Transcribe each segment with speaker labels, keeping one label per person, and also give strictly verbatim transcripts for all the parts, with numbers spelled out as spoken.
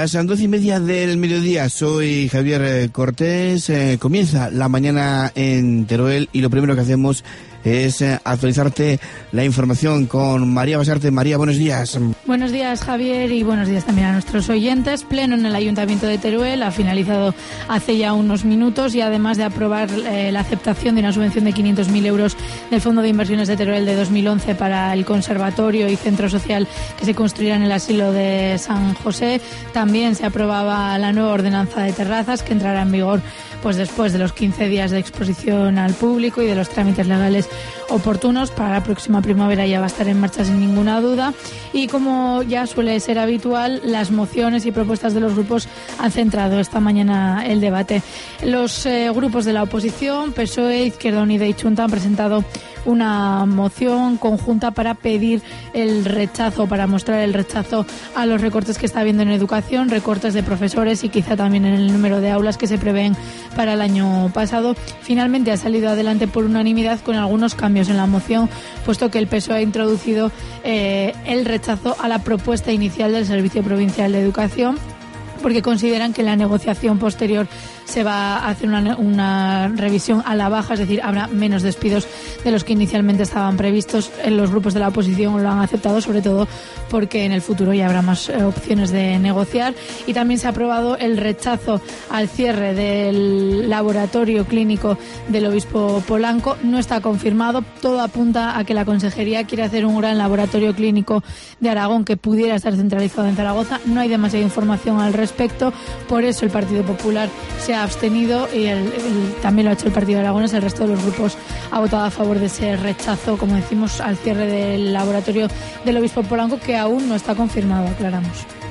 Speaker 1: Las doce y media del mediodía, soy Javier Cortés, eh, comienza la mañana en Teruel y lo primero que hacemos es eh, actualizarte la información con María Basarte. María, buenos días.
Speaker 2: Buenos días, Javier, y buenos días también a nuestros oyentes. Pleno en el Ayuntamiento de Teruel ha finalizado hace ya unos minutos y además de aprobar eh, la aceptación de una subvención de quinientos mil euros del Fondo de Inversiones de Teruel de dos mil once para el conservatorio y centro social que se construirá en el asilo de San José, también se aprobaba la nueva ordenanza de terrazas que entrará en vigor pues después de los quince días de exposición al público y de los trámites legales oportunos. Para la próxima primavera ya va a estar en marcha sin ninguna duda, y como ya suele ser habitual, las mociones y propuestas de los grupos han centrado esta mañana el debate. Los eh, grupos de la oposición, P S O E, Izquierda Unida y Chunta, han presentado una moción conjunta para pedir el rechazo, para mostrar el rechazo a los recortes que está habiendo en educación, recortes de profesores y quizá también en el número de aulas que se prevén para el año pasado. Finalmente ha salido adelante por unanimidad con algunos cambios en la moción, puesto que el P S O E ha introducido eh, el rechazo a la propuesta inicial del Servicio Provincial de Educación, porque consideran que en la negociación posterior se va a hacer una, una revisión a la baja, es decir, habrá menos despidos de los que inicialmente estaban previstos. Los grupos de la oposición lo han aceptado, sobre todo porque en el futuro ya habrá más eh, opciones de negociar. Y también se ha aprobado el rechazo al cierre del laboratorio clínico del obispo Polanco. No está confirmado, todo apunta a que la consejería quiere hacer un gran laboratorio clínico de Aragón que pudiera estar centralizado en Zaragoza. No hay demasiada información al respecto, por eso el Partido Popular se ha abstenido y el, el, también lo ha hecho el Partido Aragonés. El resto de los grupos ha votado a favor de ese rechazo, como decimos, al cierre del laboratorio del obispo Polanco, que aún no está confirmado, aclaramos.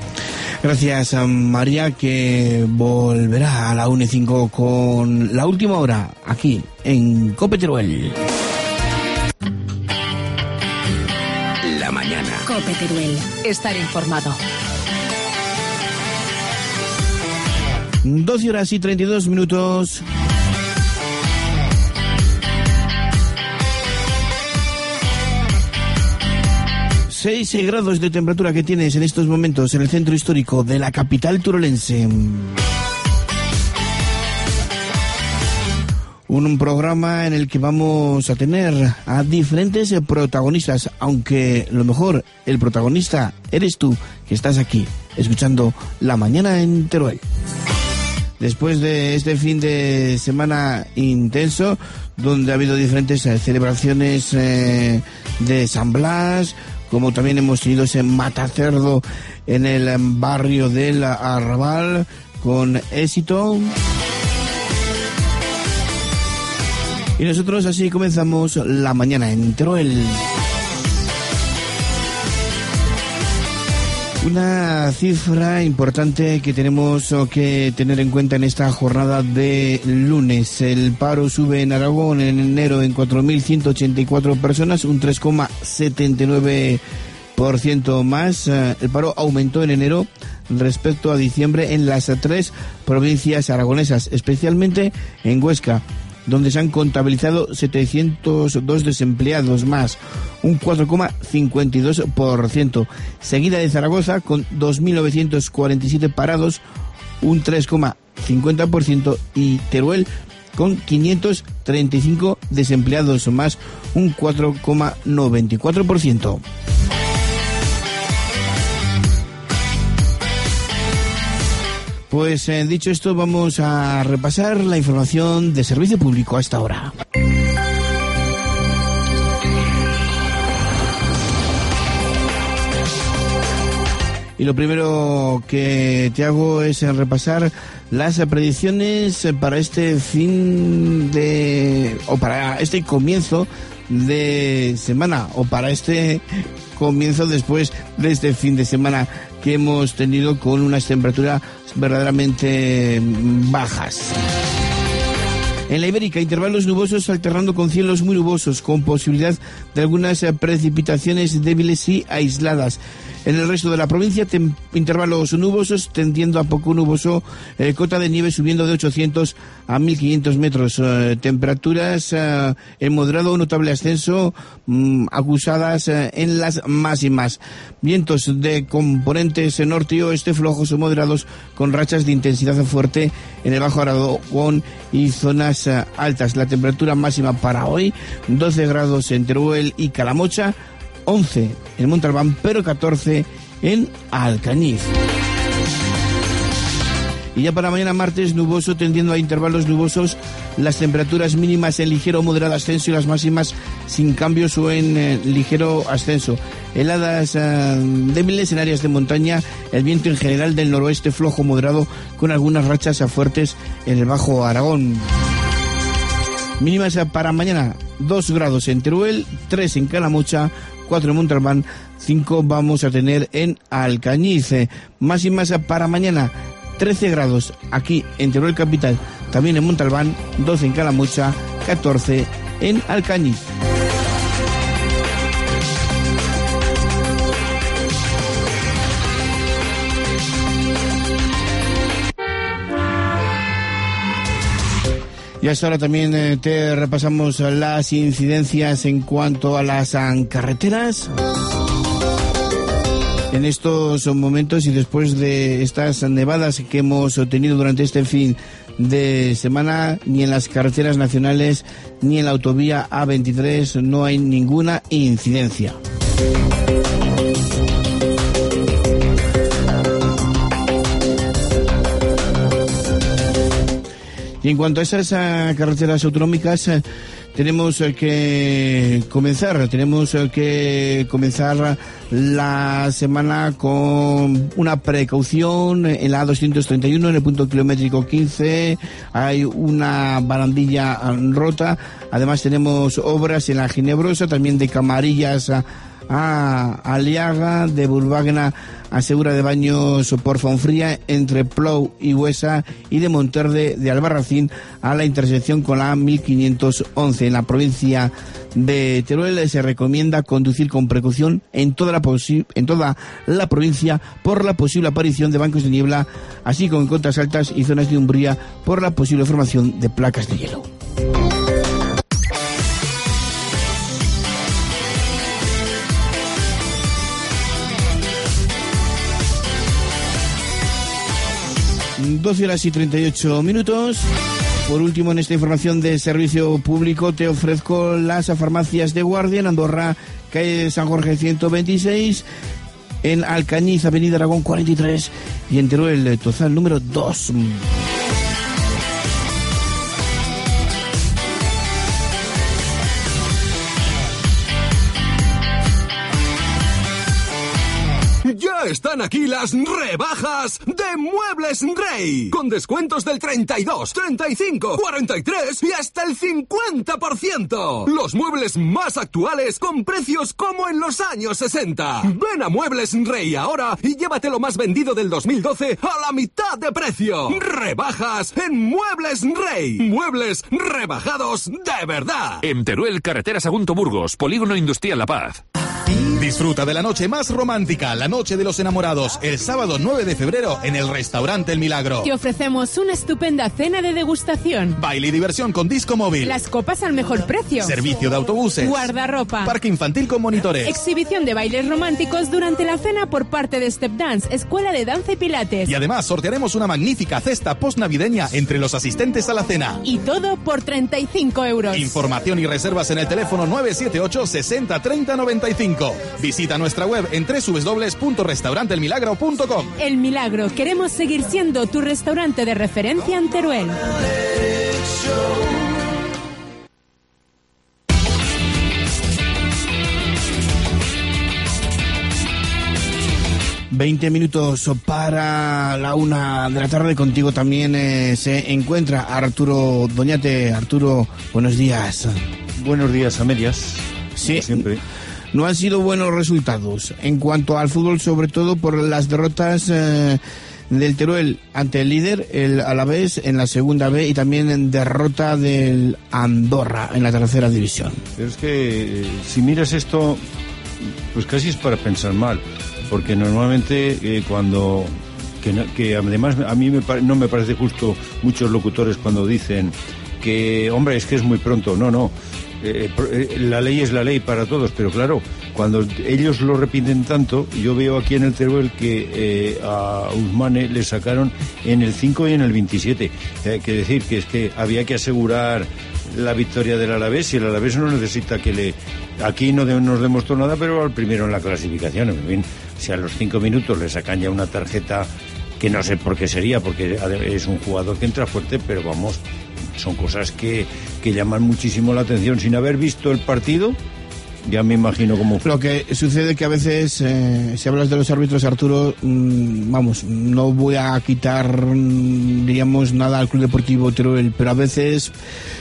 Speaker 1: Gracias, María, que volverá a la una y cinco con la última hora aquí en COPE Teruel.
Speaker 3: La mañana.
Speaker 4: COPE Teruel. Estar informado.
Speaker 1: doce horas y treinta y dos minutos. seis grados de temperatura que tienes en estos momentos en el centro histórico de la capital turolense. Un programa en el que vamos a tener a diferentes protagonistas, aunque lo mejor, el protagonista eres tú, que estás aquí, escuchando La Mañana en Teruel. Después de este fin de semana intenso, donde ha habido diferentes eh, celebraciones eh, de San Blas, como también hemos tenido ese matacerdo en el barrio del Arrabal con éxito. Y nosotros así comenzamos la mañana en Teruel. Una cifra importante que tenemos que tener en cuenta en esta jornada de lunes. El paro sube en Aragón en enero en cuatro mil ciento ochenta y cuatro personas, un tres coma setenta y nueve por ciento más. El paro aumentó en enero respecto a diciembre en las tres provincias aragonesas, especialmente en Huesca, donde se han contabilizado setecientos dos desempleados más, un cuatro coma cincuenta y dos por ciento, seguida de Zaragoza con dos mil novecientos cuarenta y siete parados, un tres coma cincuenta por ciento, y Teruel con quinientos treinta y cinco desempleados más, un cuatro coma noventa y cuatro por ciento. Pues eh, dicho esto, vamos a repasar la información de servicio público a esta hora. Y lo primero que te hago es repasar las predicciones para este fin de... o para este comienzo de semana, o para este comienzo después de este fin de semana que hemos tenido con unas temperaturas verdaderamente bajas. En la Ibérica, intervalos nubosos alternando con cielos muy nubosos, con posibilidad de algunas eh, precipitaciones débiles y aisladas. En el resto de la provincia, tem- intervalos nubosos tendiendo a poco nuboso, eh, cota de nieve subiendo de ochocientos a mil quinientos metros, eh, temperaturas eh, en moderado o notable ascenso, mmm, acusadas eh, en las máximas. Vientos de componentes norte y oeste flojos o moderados con rachas de intensidad fuerte en el Bajo Aragón y zonas eh, altas. La temperatura máxima para hoy, doce grados en Teruel y Calamocha, once en Montalbán, pero catorce en Alcañiz. Y ya para mañana martes, nuboso tendiendo a intervalos nubosos, las temperaturas mínimas en ligero o moderado ascenso y las máximas sin cambios o en eh, ligero ascenso. Heladas eh, débiles en áreas de montaña, el viento en general del noroeste flojo moderado con algunas rachas a fuertes en el Bajo Aragón. Mínimas para mañana, dos grados en Teruel, tres en Calamocha, cuatro en Montalbán, cinco vamos a tener en Alcañiz. Máximas para mañana, trece grados aquí en Teruel capital, también en Montalbán, doce en Calamocha, catorce en Alcañiz. Y hasta ahora también eh, te repasamos las incidencias en cuanto a las um, carreteras. En estos momentos y después de estas nevadas que hemos tenido durante este fin de semana, ni en las carreteras nacionales ni en la autovía A veintitrés no hay ninguna incidencia. Y en cuanto a esas uh, carreteras autonómicas, uh, tenemos uh, que comenzar, tenemos uh, que comenzar la semana con una precaución en la A doscientos treinta y uno, en el punto kilométrico quince, hay una barandilla uh, rota, además tenemos obras en la Ginebrosa, también de Camarillas a, a Aliaga, de Bulbagna a Segura de Baños por Fonfría, entre Plou y Huesa, y de Monterde de Albarracín a la intersección con la mil quinientos once. En la provincia de Teruel se recomienda conducir con precaución en toda la posi- en toda la provincia por la posible aparición de bancos de niebla, así como en cotas altas y zonas de umbría por la posible formación de placas de hielo. doce horas y treinta y ocho minutos. Por último, en esta información de servicio público, te ofrezco las farmacias de guardia en Andorra, calle San Jorge ciento veintiséis, en Alcañiz, avenida Aragón cuarenta y tres, y en Teruel, Tozal número dos.
Speaker 5: Ya están aquí las rebajas de Muebles Rey, con descuentos del treinta y dos, treinta y cinco, cuarenta y tres y hasta el cincuenta por ciento. Los muebles más actuales con precios como en los años sesenta. Ven a Muebles Rey ahora y llévate lo más vendido del dos mil doce a la mitad de precio. Rebajas en Muebles Rey. Muebles rebajados de verdad.
Speaker 6: En Teruel, carretera Sagunto Burgos, Polígono Industrial La Paz.
Speaker 7: Disfruta de la noche más romántica, la noche de los enamorados, el sábado nueve de febrero en el restaurante El Milagro.
Speaker 8: Te ofrecemos una estupenda cena de degustación,
Speaker 7: baile y diversión con disco móvil,
Speaker 8: las copas al mejor precio,
Speaker 7: servicio de autobuses,
Speaker 8: guardarropa,
Speaker 7: parque infantil con monitores,
Speaker 8: exhibición de bailes románticos durante la cena por parte de Step Dance, Escuela de Danza y Pilates.
Speaker 7: Y además sortearemos una magnífica cesta postnavideña entre los asistentes a la cena.
Speaker 8: Y todo por treinta y cinco euros.
Speaker 7: Información y reservas en el teléfono nueve siete ocho, sesenta, treinta, noventa y cinco. Visita nuestra web en doble u doble u doble u punto restaurante el milagro punto com.
Speaker 8: El Milagro, queremos seguir siendo tu restaurante de referencia en Teruel.
Speaker 1: veinte minutos para la una de la tarde. Contigo también eh, se encuentra Arturo Doñate. Arturo, buenos días.
Speaker 9: Buenos días a medias.
Speaker 1: Sí,
Speaker 9: como siempre.
Speaker 1: No han sido buenos resultados en cuanto al fútbol, sobre todo por las derrotas eh, del Teruel ante el líder, el Alavés, en la segunda B, y también en derrota del Andorra en la tercera división.
Speaker 9: Pero es que eh, si miras esto, pues casi es para pensar mal, porque normalmente eh, cuando... Que, no, que además a mí me, no me parece justo muchos locutores cuando dicen que, hombre, es que es muy pronto. No, no, eh, eh, la ley es la ley para todos, pero claro, cuando ellos lo repiten tanto, yo veo aquí en el Teruel que eh, a Ousmane le sacaron en el cinco y en el veintisiete. Hay que decir que es que había que asegurar la victoria del Alavés, y el Alavés no necesita que le... Aquí no de, nos demostró nada, pero al primero en la clasificación. En fin, si a los cinco minutos le sacan ya una tarjeta, que no sé por qué sería, porque es un jugador que entra fuerte, pero vamos, son cosas que, que llaman muchísimo la atención. Sin haber visto el partido, ya me imagino cómo fue.
Speaker 1: Lo que sucede que a veces, eh, si hablas de los árbitros, Arturo, mmm, vamos, no voy a quitar, mmm, diríamos, nada al Club Deportivo Teruel, pero a veces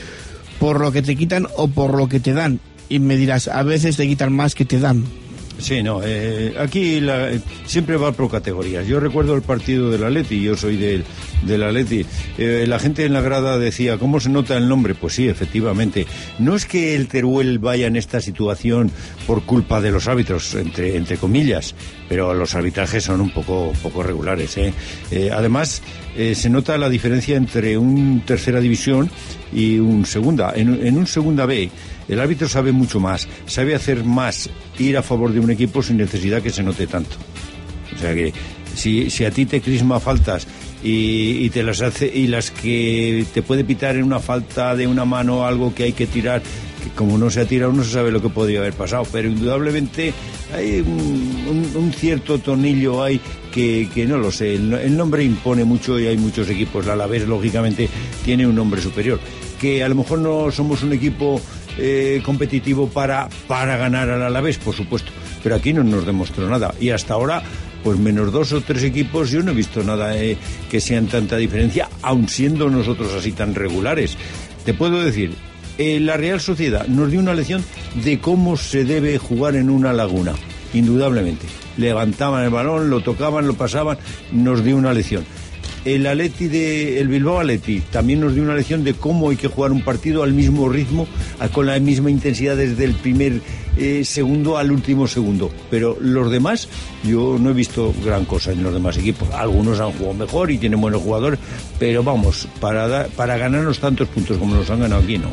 Speaker 1: por lo que te quitan o por lo que te dan. Y me dirás, a veces te quitan más que te dan.
Speaker 9: Sí, no, eh, aquí la, eh, siempre va por categorías. Yo recuerdo el partido del Atleti, yo soy del, del Atleti. Eh, la gente en la grada decía, ¿cómo se nota el nombre? Pues sí, efectivamente. No es que el Teruel vaya en esta situación por culpa de los árbitros, entre, entre comillas, pero los arbitrajes son un poco, poco regulares, ¿eh? Eh, además, eh, se nota la diferencia entre un tercera división y un segunda. En, en un segunda B, el árbitro sabe mucho más, sabe hacer más, ir a favor de un equipo sin necesidad que se note tanto. O sea que si, si a ti te crisma faltas y, y te las hace, y las que te puede pitar en una falta de una mano, algo que hay que tirar, que como no se ha tirado no se sabe lo que podría haber pasado, pero indudablemente hay un, un, un cierto tonillo hay que, que no lo sé, el, el nombre impone mucho y hay muchos equipos. La Alavés lógicamente tiene un nombre superior, que a lo mejor no somos un equipo eh, competitivo para, para ganar al Alavés, por supuesto, pero aquí no nos demostró nada, y hasta ahora pues menos dos o tres equipos yo no he visto nada eh, que sean tanta diferencia, aun siendo nosotros así tan regulares. Te puedo decir, eh, la Real Sociedad nos dio una lección de cómo se debe jugar en una laguna, indudablemente. Levantaban el balón, lo tocaban, lo pasaban, nos dio una lección. El Atleti de el Bilbao Atleti también nos dio una lección de cómo hay que jugar un partido al mismo ritmo, con la misma intensidad desde el primer eh, segundo al último segundo. Pero los demás, yo no he visto gran cosa en los demás equipos. Algunos han jugado mejor y tienen buenos jugadores, pero vamos, para dar, para ganarnos tantos puntos como nos han ganado aquí, no.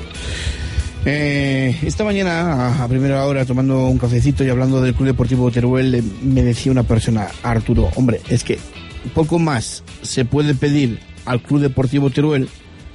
Speaker 1: Eh, esta mañana, a primera hora, tomando un cafecito y hablando del Club Deportivo Teruel, me decía una persona, Arturo, hombre, es que poco más se puede pedir al Club Deportivo Teruel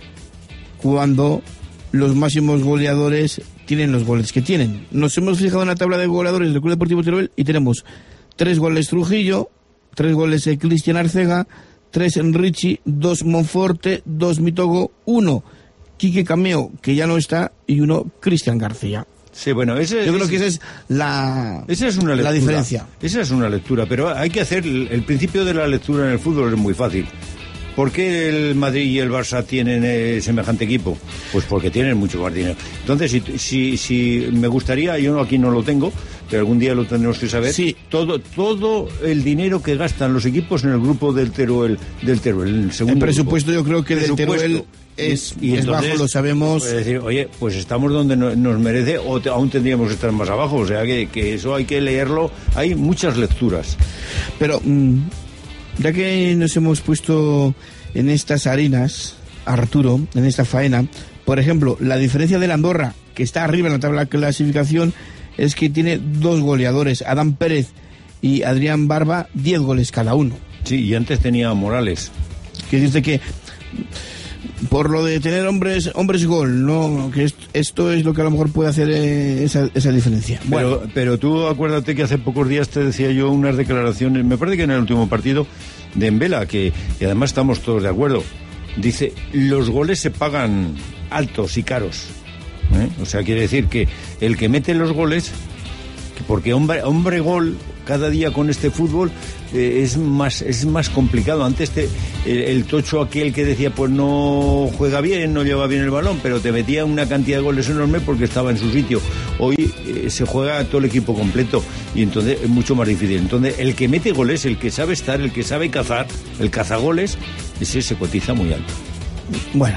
Speaker 1: cuando los máximos goleadores tienen los goles que tienen. Nos hemos fijado en la tabla de goleadores del Club Deportivo Teruel y tenemos tres goles Trujillo, tres goles Cristian Arcega, tres Richie, dos Monforte, dos Mitogo, uno Quique Cameo, que ya no está, y uno Cristian García.
Speaker 9: Sí, bueno, ese,
Speaker 1: yo creo
Speaker 9: ese,
Speaker 1: que esa es la,
Speaker 9: esa es una lectura,
Speaker 1: la diferencia.
Speaker 9: Esa es una lectura, pero hay que hacer el, el principio de la lectura en el fútbol es muy fácil. ¿Por qué el Madrid y el Barça tienen eh, semejante equipo? Pues porque tienen mucho más dinero. Entonces, si, si, si me gustaría, yo aquí no lo tengo, pero algún día lo tendremos que saber.
Speaker 1: Sí.
Speaker 9: Todo, todo el dinero que gastan los equipos en el grupo del Teruel, del Teruel, el segundo
Speaker 1: el presupuesto
Speaker 9: grupo.
Speaker 1: Yo creo que del Teruel es, y, y es bajo, lo sabemos.
Speaker 9: Puede decir, oye, pues estamos donde no, nos merece, o te, aún tendríamos que estar más abajo. O sea que, que eso hay que leerlo. Hay muchas lecturas.
Speaker 1: Pero mmm, ya que nos hemos puesto en estas harinas, Arturo, en esta faena, por ejemplo, la diferencia del Andorra, que está arriba en la tabla de clasificación, es que tiene dos goleadores, Adán Pérez y Adrián Barba, diez goles cada uno.
Speaker 9: Sí, y antes tenía Morales.
Speaker 1: Que dice que por lo de tener hombres hombres gol, no, que esto, esto es lo que a lo mejor puede hacer eh, esa, esa diferencia.
Speaker 9: Bueno, pero, pero tú acuérdate que hace pocos días te decía yo unas declaraciones, me parece que en el último partido de Embela, que y además estamos todos de acuerdo. Dice, los goles se pagan altos y caros, ¿eh? O sea, quiere decir que el que mete los goles, porque hombre, hombre gol cada día con este fútbol, eh, es más es más complicado. Antes te, el, el tocho aquel que decía pues no juega bien, no lleva bien el balón, pero te metía una cantidad de goles enorme porque estaba en su sitio. Hoy eh, se juega todo el equipo completo y entonces es mucho más difícil. Entonces el que mete goles, el que sabe estar, el que sabe cazar, el cazagoles, ese se cotiza muy alto.
Speaker 1: Bueno,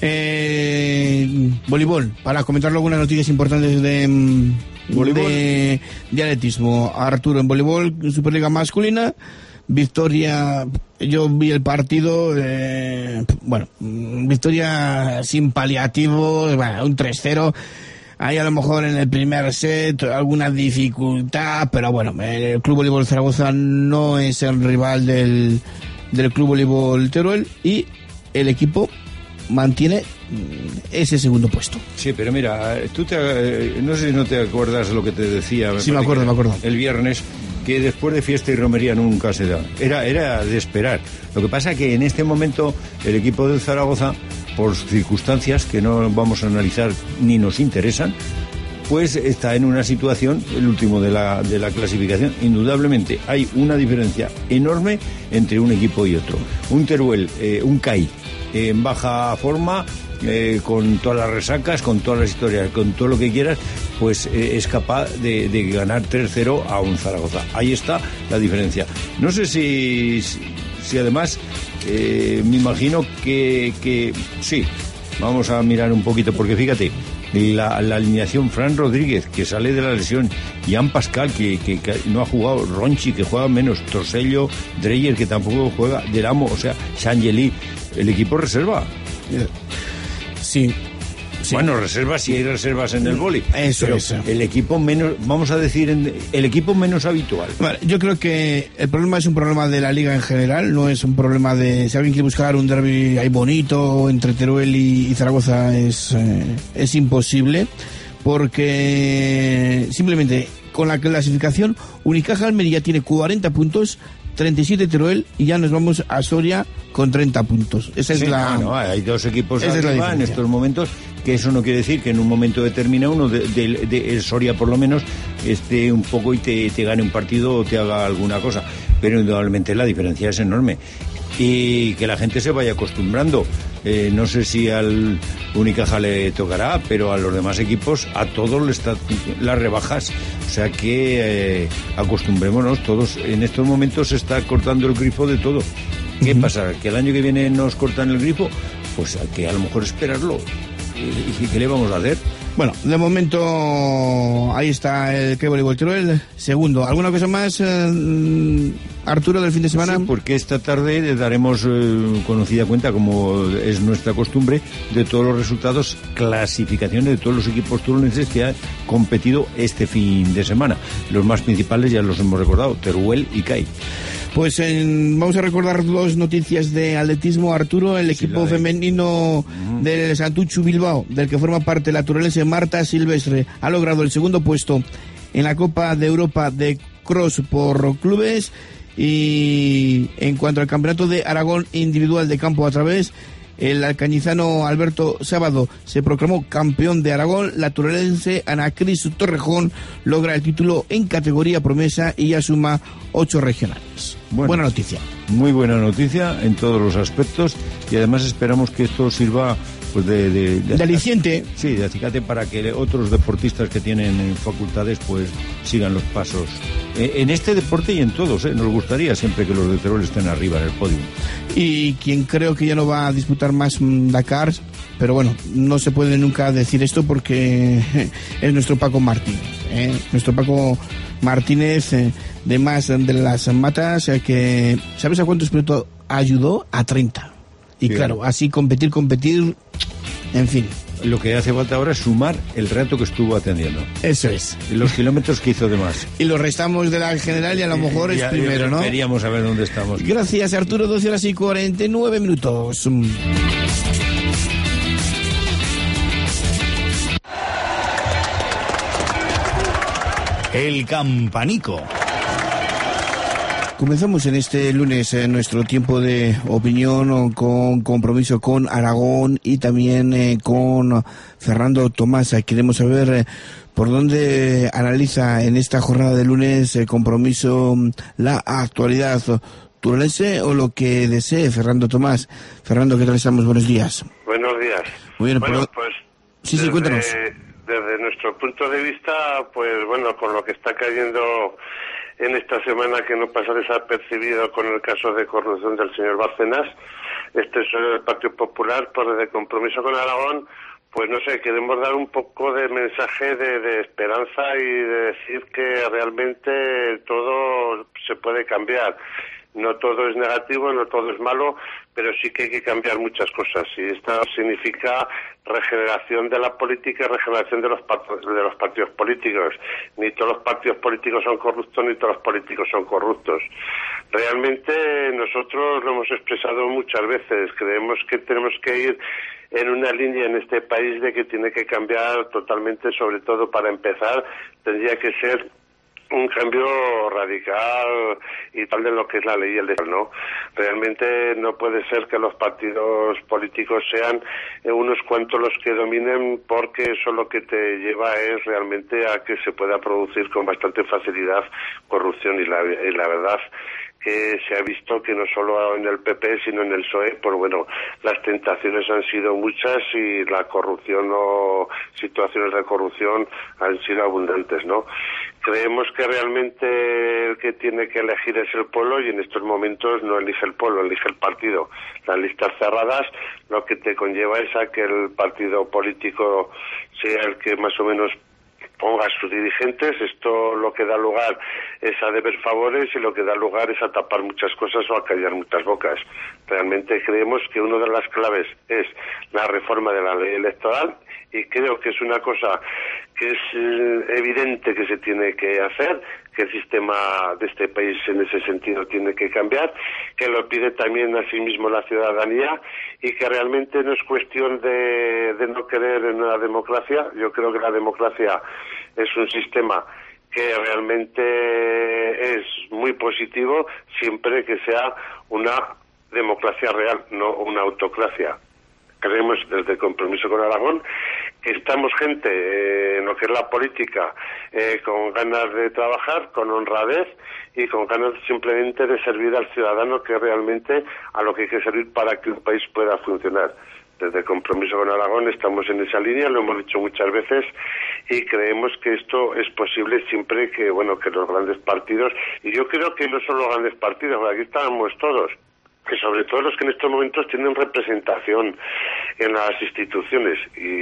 Speaker 1: eh, voleibol, para comentar algunas noticias importantes de, de, de atletismo. Arturo, en voleibol, Superliga masculina, victoria, yo vi el partido, eh, bueno, victoria sin paliativos, bueno, un tres cero. Hay a lo mejor en el primer set alguna dificultad, pero bueno, el Club Voleibol Zaragoza no es el rival del, del Club Voleibol Teruel y el equipo mantiene ese segundo puesto.
Speaker 9: Sí, pero mira, tú te, no sé si no te acuerdas de lo que te decía.
Speaker 1: Me sí, me acuerdo, me acuerdo.
Speaker 9: El viernes, que después de fiesta y romería nunca se da. Era, era de esperar. Lo que pasa es que en este momento el equipo del Zaragoza, por circunstancias que no vamos a analizar ni nos interesan, pues está en una situación, el último de la, de la clasificación. Indudablemente hay una diferencia enorme entre un equipo y otro. Un Teruel, eh, un C A I, eh, en baja forma, eh, con todas las resacas, con todas las historias, con todo lo que quieras, pues eh, es capaz de, de ganar tres cero a un Zaragoza. Ahí está la diferencia. No sé si, si, si además, eh, me imagino que, que sí, vamos a mirar un poquito, porque fíjate, La, la alineación: Fran Rodríguez, que sale de la lesión, Jan Pascal, que, que, que no ha jugado, Ronchi, que juega menos, Torsello, Dreyer, que tampoco juega, Delamo, o sea, Shangeli, el equipo reserva.
Speaker 1: Sí. Sí.
Speaker 9: Bueno, reservas, si hay reservas en el vóley.
Speaker 1: Eso
Speaker 9: pero
Speaker 1: es.
Speaker 9: El equipo menos, vamos a decir, el equipo menos habitual.
Speaker 1: Vale, yo creo que el problema es un problema de la liga en general, no es un problema de si alguien quiere buscar un derbi ahí bonito entre Teruel y, y Zaragoza, es, eh, es imposible, porque simplemente con la clasificación Unicaja Almería tiene cuarenta puntos, treinta y siete Teruel, y ya nos vamos a Soria con treinta puntos. Esa es
Speaker 9: sí,
Speaker 1: la.
Speaker 9: No, no, hay dos equipos
Speaker 1: esa
Speaker 9: arriba
Speaker 1: es la
Speaker 9: en estos momentos, que eso no quiere decir que en un momento determinado uno de, de, de el Soria por lo menos esté un poco y te, te gane un partido o te haga alguna cosa, pero indudablemente la diferencia es enorme y que la gente se vaya acostumbrando. Eh, no sé si al Unicaja le tocará, pero a los demás equipos, a todos les están las rebajas, o sea que eh, acostumbrémonos todos. En estos momentos se está cortando el grifo de todo. ¿Qué uh-huh. pasa? ¿Que el año que viene nos cortan el grifo? Pues hay que a lo mejor esperarlo. ¿Y qué le vamos a hacer?
Speaker 1: Bueno, de momento ahí está el Club Voleibol Teruel, segundo. ¿Alguna cosa más, eh, Arturo, del fin de semana?
Speaker 9: Sí, porque esta tarde daremos eh, conocida cuenta, como es nuestra costumbre, de todos los resultados, clasificaciones de todos los equipos turunenses que han competido este fin de semana. Los más principales ya los hemos recordado, Teruel y C A I.
Speaker 1: Pues en, vamos a recordar dos noticias de atletismo, Arturo. El equipo sí, femenino uh-huh. del Santuchu Bilbao, del que forma parte la turelense Marta Silvestre, ha logrado el segundo puesto en la Copa de Europa de Cross por clubes. Y en cuanto al campeonato de Aragón individual de campo a través, el alcañizano Alberto Sábado se proclamó campeón de Aragón. La turelense Ana Cris Torrejón logra el título en categoría promesa y ya suma ocho regionales. Bueno, buena noticia.
Speaker 9: Muy buena noticia en todos los aspectos, y además esperamos que esto sirva pues de, de, de,
Speaker 1: de aliciente.
Speaker 9: Sí, de acicate para que otros deportistas que tienen facultades pues sigan los pasos en este deporte y en todos, ¿eh? Nos gustaría siempre que los de Teruel estén arriba en el podio.
Speaker 1: Y quien creo que ya no va a disputar más Dakar, pero bueno, no se puede nunca decir esto porque es nuestro Paco Martínez, ¿eh? Nuestro Paco Martínez, eh, de más de las matas, eh, que ¿sabes a cuántos pilotos ayudó? A treinta. Y sí, claro, así competir, competir, en fin.
Speaker 9: Lo que hace falta ahora es sumar el reto que estuvo atendiendo.
Speaker 1: Eso es.
Speaker 9: Y los kilómetros que hizo de más.
Speaker 1: Y lo restamos de la general y a lo mejor es primero, ¿no?
Speaker 9: Queríamos saber dónde estamos.
Speaker 1: Gracias, Arturo. doce horas y cuarenta y nueve minutos.
Speaker 10: El Campanico.
Speaker 1: Comenzamos en este lunes eh, nuestro tiempo de opinión con compromiso con Aragón y también eh, con Fernando Tomás. Queremos saber eh, por dónde analiza en esta jornada de lunes eh, compromiso la actualidad turolense o lo que desee Fernando Tomás. Fernando, ¿qué tal estamos? Buenos días.
Speaker 10: Buenos días.
Speaker 1: Muy bien,
Speaker 10: bueno,
Speaker 1: pero...
Speaker 10: pues
Speaker 1: sí, sí,
Speaker 10: desde,
Speaker 1: cuéntanos.
Speaker 10: Desde nuestro punto de vista, pues bueno, con lo que está cayendo en esta semana que no pasa desapercibido con el caso de corrupción del señor Bárcenas, este es el Partido Popular, por de compromiso con Aragón, pues no sé, queremos dar un poco de mensaje de, de esperanza y de decir que realmente todo se puede cambiar. No todo es negativo, no todo es malo, pero sí que hay que cambiar muchas cosas. Y esto significa regeneración de la política y regeneración de los, de los partidos políticos. Ni todos los partidos políticos son corruptos, ni todos los políticos son corruptos. Realmente nosotros lo hemos expresado muchas veces. Creemos que tenemos que ir en una línea en este país de que tiene que cambiar totalmente, sobre todo para empezar, tendría que ser un cambio radical y tal de lo que es la ley electoral, ¿no? Realmente no puede ser que los partidos políticos sean unos cuantos los que dominen, porque eso lo que te lleva es realmente a que se pueda producir con bastante facilidad corrupción y la, y la verdad que se ha visto que no solo en el P P sino en el P S O E, pues bueno, las tentaciones han sido muchas y la corrupción o situaciones de corrupción han sido abundantes, ¿no? Creemos que realmente el que tiene que elegir es el pueblo y en estos momentos no elige el pueblo, elige el partido. Las listas cerradas lo que te conlleva es a que el partido político sea el que más o menos ponga a sus dirigentes. Esto lo que da lugar es a deber favores y lo que da lugar es a tapar muchas cosas o a callar muchas bocas. Realmente creemos que una de las claves es la reforma de la ley electoral y creo que es una cosa que es eh, evidente que se tiene que hacer, que el sistema de este país en ese sentido tiene que cambiar, que lo pide también a sí mismo la ciudadanía y que realmente no es cuestión de, de no creer en la democracia. Yo creo que la democracia es un sistema que realmente es muy positivo siempre que sea una democracia real, no una autocracia. Creemos desde el compromiso con Aragón que estamos gente eh, en lo que es la política eh, con ganas de trabajar, con honradez y con ganas simplemente de servir al ciudadano, que realmente a lo que hay que servir para que un país pueda funcionar. Desde el compromiso con Aragón estamos en esa línea, lo hemos dicho muchas veces y creemos que esto es posible siempre que, bueno, que los grandes partidos, y yo creo que no son los grandes partidos, aquí estamos todos, que sobre todo los que en estos momentos tienen representación en las instituciones,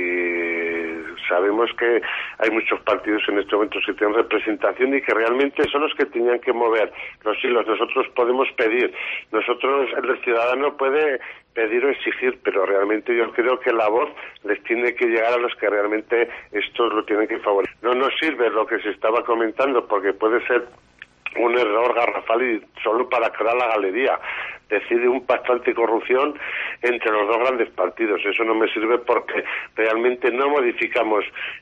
Speaker 10: y sabemos que hay muchos partidos en estos momentos que tienen representación y que realmente son los que tenían que mover los hilos. Nosotros podemos pedir, nosotros, el ciudadano puede pedir o exigir, pero realmente yo creo que la voz les tiene que llegar a los que realmente estos lo tienen que favorecer. No nos sirve lo que se estaba comentando, porque puede ser un error garrafal y solo para crear la galería. Decide un bastante corrupción entre los dos grandes partidos. Eso no me sirve porque realmente no modificamos,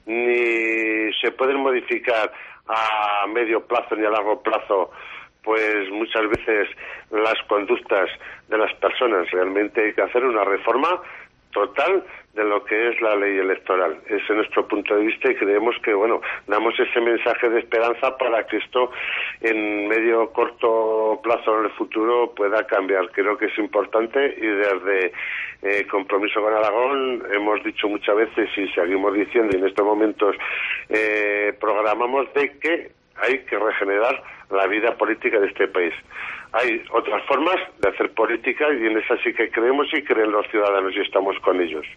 Speaker 10: ni se pueden modificar a medio plazo ni a largo plazo, pues muchas veces las conductas de las personas. Realmente hay que hacer una reforma total de lo que es la ley electoral. Ese es nuestro punto de vista y creemos que, bueno, damos ese mensaje de esperanza para que esto en medio corto plazo en el futuro pueda cambiar. Creo que es importante y desde eh, compromiso con Aragón hemos dicho muchas veces y seguimos diciendo y en estos momentos eh, programamos de que hay que regenerar la vida política de este país. Hay otras formas de hacer política y en esas sí que creemos y creen los ciudadanos y estamos con ellos.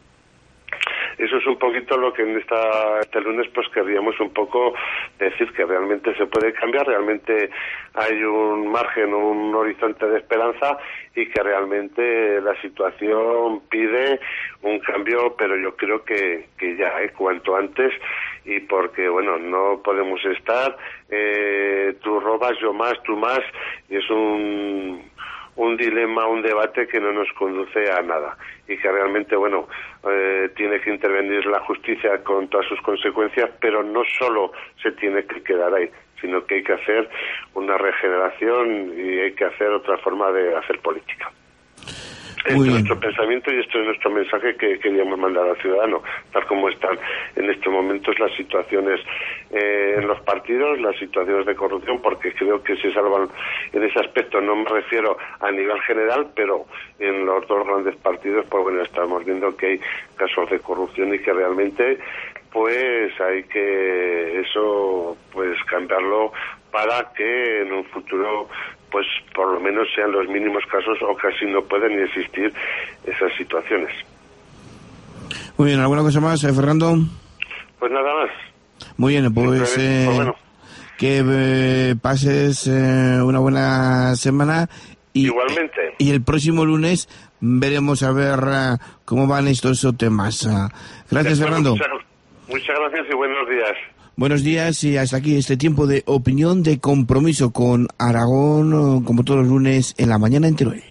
Speaker 10: Eso es un poquito lo que en esta, este lunes pues querríamos un poco decir, que realmente se puede cambiar, realmente hay un margen, un horizonte de esperanza y que realmente la situación pide un cambio, pero yo creo que, que ya, ¿eh? cuanto antes, y porque, bueno, no podemos estar, eh, tú robas, yo más, tú más, y es un... un dilema, un debate que no nos conduce a nada y que realmente, bueno, eh, tiene que intervenir la justicia con todas sus consecuencias, pero no solo se tiene que quedar ahí, sino que hay que hacer una regeneración y hay que hacer otra forma de hacer política. Este es nuestro pensamiento y este es nuestro mensaje que queríamos mandar al ciudadano, tal como están en estos momentos las situaciones eh, en los partidos, las situaciones de corrupción, porque creo que se salvan en ese aspecto. No me refiero a nivel general, pero en los dos grandes partidos, pues bueno, estamos viendo que hay casos de corrupción y que realmente pues hay que eso pues cambiarlo para que en un futuro pues por lo menos sean los mínimos casos o casi no pueden ni existir esas situaciones.
Speaker 1: Muy bien, ¿alguna cosa más, eh, Fernando?
Speaker 10: Pues nada más.
Speaker 1: Muy bien, pues, eh, pues bueno. que eh, pases eh, una buena semana. Y,
Speaker 10: igualmente.
Speaker 1: Y el próximo lunes veremos a ver uh, cómo van estos temas. Uh, gracias, Fernando.
Speaker 10: Muchas, muchas gracias y buenos días.
Speaker 1: Buenos días y hasta aquí este tiempo de opinión, de compromiso con Aragón, como todos los lunes en la mañana en Teruel.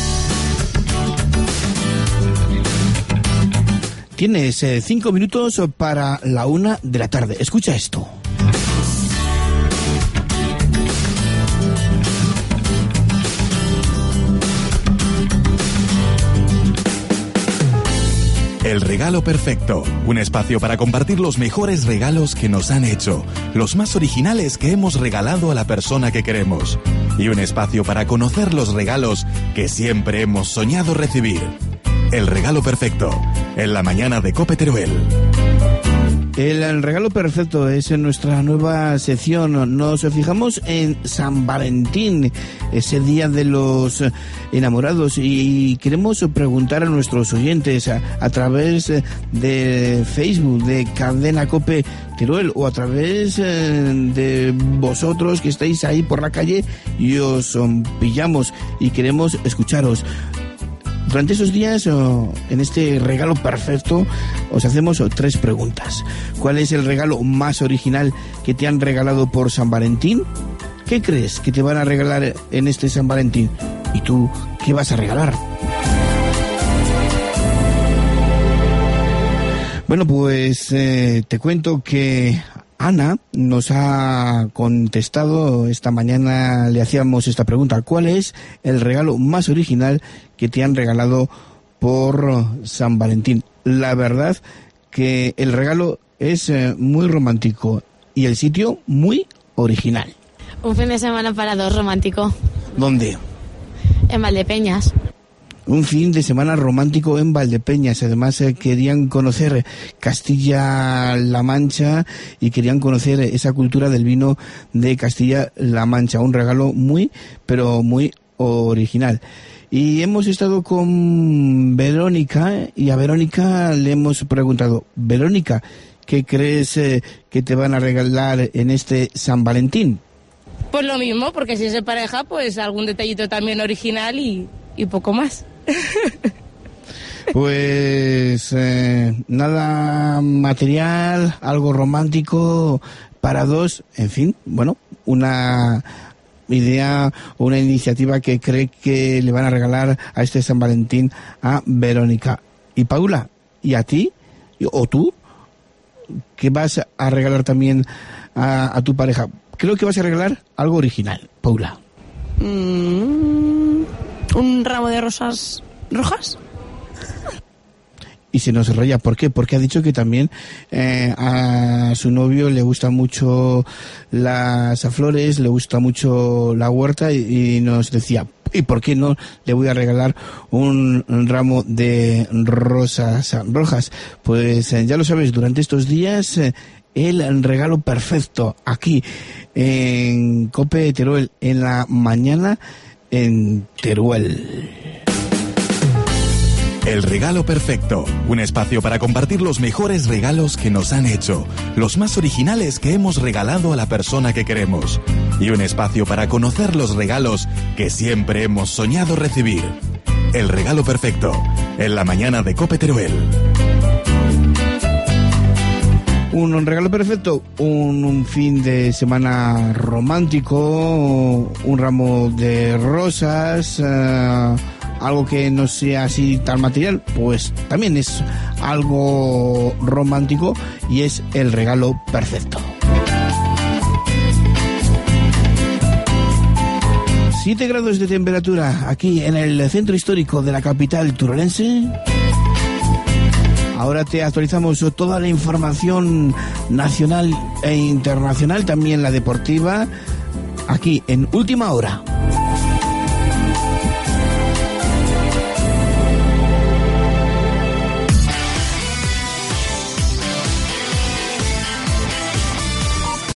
Speaker 1: Tienes eh, cinco minutos para la una de la tarde. Escucha esto.
Speaker 7: El regalo perfecto, un espacio para compartir los mejores regalos que nos han hecho, los más originales que hemos regalado a la persona que queremos, y un espacio para conocer los regalos que siempre hemos soñado recibir. El regalo perfecto, en la mañana de COPE Teruel.
Speaker 1: El regalo perfecto es en nuestra nueva sección. Nos fijamos en San Valentín, ese día de los enamorados, y queremos preguntar a nuestros oyentes a, a través de Facebook, de Cadena COPE Teruel, o a través de vosotros que estáis ahí por la calle y os pillamos y queremos escucharos. Durante esos días, en este regalo perfecto, os hacemos tres preguntas. ¿Cuál es el regalo más original que te han regalado por San Valentín? ¿Qué crees que te van a regalar en este San Valentín? ¿Y tú qué vas a regalar? Bueno, pues eh, te cuento que Ana nos ha contestado. Esta mañana le hacíamos esta pregunta: ¿cuál es el regalo más original que te han regalado por San Valentín? La verdad que el regalo es eh, muy romántico y el sitio muy original.
Speaker 11: Un fin de semana para dos romántico.
Speaker 1: ¿Dónde?
Speaker 11: En Valdepeñas.
Speaker 1: Un fin de semana romántico en Valdepeñas. Además eh, querían conocer Castilla-La Mancha y querían conocer esa cultura del vino de Castilla-La Mancha. Un regalo muy, pero muy original. Y hemos estado con Verónica y a Verónica le hemos preguntado: Verónica, ¿qué crees eh, que te van a regalar en este San Valentín?
Speaker 12: Pues lo mismo, porque si es de pareja, pues algún detallito también original y, y poco más.
Speaker 1: Pues eh, nada material, algo romántico para dos, en fin, bueno, una idea, una iniciativa que cree que le van a regalar a este San Valentín a Verónica. Y Paula, ¿y a ti? ¿O tú? ¿Qué vas a regalar también a, a tu pareja? Creo que vas a regalar algo original, Paula.
Speaker 13: Mm, ¿Un ramo de rosas rojas?
Speaker 1: Y se nos raya. ¿Por qué? Porque ha dicho que también eh, a su novio le gustan mucho las flores, le gusta mucho la huerta, y, y nos decía: ¿y por qué no le voy a regalar un, un ramo de rosas rojas? Pues eh, ya lo sabes, durante estos días eh, el regalo perfecto aquí en COPE Teruel, en la mañana en Teruel.
Speaker 7: El regalo perfecto, un espacio para compartir los mejores regalos que nos han hecho, los más originales que hemos regalado a la persona que queremos, y un espacio para conocer los regalos que siempre hemos soñado recibir. El regalo perfecto, en la mañana de COPE Teruel.
Speaker 1: Un regalo perfecto, un, un fin de semana romántico, un ramo de rosas, uh, algo que no sea así tan material, pues también es algo romántico y es el regalo perfecto. siete grados de temperatura aquí en el centro histórico de la capital turolense. Ahora te actualizamos toda la información nacional e internacional, también la deportiva, aquí en Última Hora.